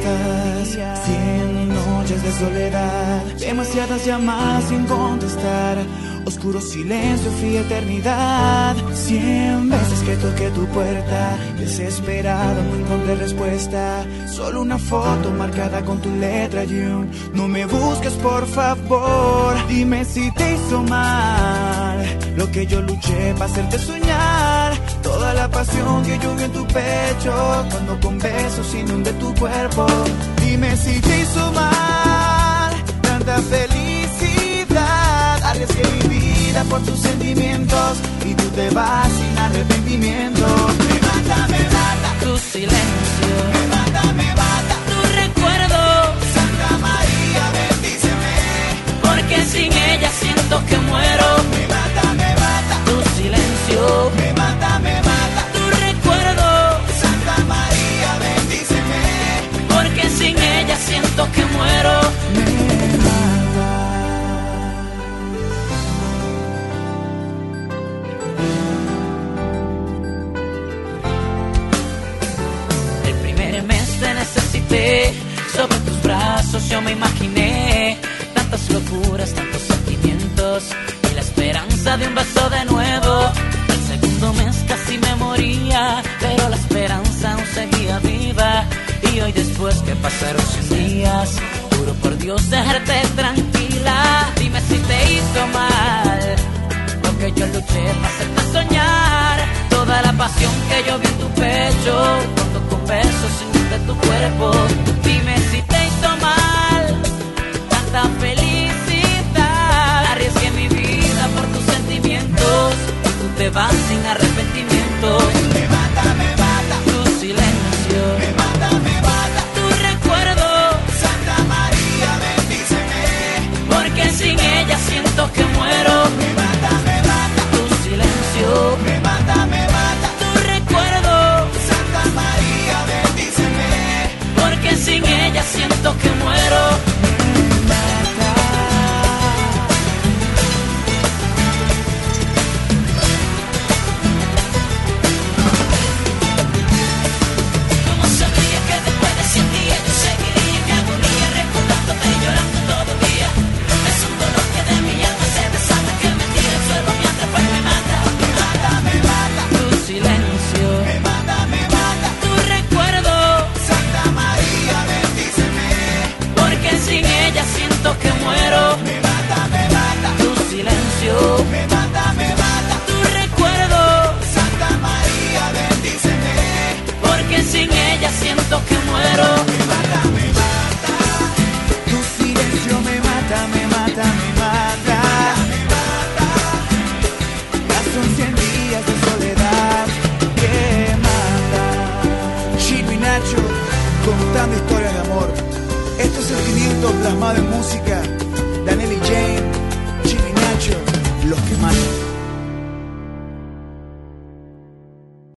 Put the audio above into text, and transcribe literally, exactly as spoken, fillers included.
estás? Cien noches de soledad, demasiadas llamadas sin contestar, oscuro silencio, fría eternidad. Cien veces que toqué tu puerta, desesperado, no encontré respuesta. Solo una foto marcada con tu letra y un no me busques por favor. Dime si te hizo mal lo que yo luché para hacerte soñar. Toda la pasión que llovió en tu pecho cuando con besos inundé tu cuerpo. Dime si te hizo mal tanta felicidad. Arriesgué mi vida por tus sentimientos y tú te vas sin arrepentimiento. Me mata, me mata tu silencio, me mata, me mata tu recuerdo. Santa María, bendíceme, porque sin ella siento que muero. Me mata, me mata tu silencio, me mata, me mata tu recuerdo. Santa María, bendíceme, porque sin ella siento que muero. Me mata. El primer mes te necesité, sobre tus brazos yo me imaginé tantas locuras, tantos sentimientos y la esperanza de un beso de nuevo. El segundo mes casi me moría, pero la esperanza aún seguía viva. Y hoy después que pasaron cien días, juro por Dios dejarte tranquila. Dime si te hizo mal lo que yo luché para hacerte soñar. Toda la pasión que yo vi en tu pecho cuando con besos inundé tu cuerpo. Dime si te hizo mal tanta felicidad. Arriesgué mi vida por tus sentimientos y tú te vas sin arrepentimiento. Me mata, me mata tu silencio, me mata, me mata tu recuerdo. Santa María, bendíceme, porque sin ella siento que muero. Me mata, me mata tu silencio, me mata, me mata tu recuerdo. Santa María, bendíceme, porque sin ella siento que muero. ¿Cómo sabría que después de cien días yo seguiría en mi agonía, recordándote y llorando todo el día? Es un dolor que de mi alma se desata, que me tira al suelo mientras pues me mata. Me mata, me mata Tu silencio, me mata, me mata tu recuerdo. Santa María, bendíceme, porque sin ella siento que muero. me mata, me mata Tu silencio, me mata, me mata tu recuerdo. Santa María, bendíceme, porque sin ella siento que muero. me mata, me mata tu silencio, me mata, me mata, me mata, me mata. Ya son cien días de soledad que mata. Chino y Nacho contando historias de amor. Estos sentimientos plasmados en música. Daniel y Jane, Chino y Nacho, los que matan.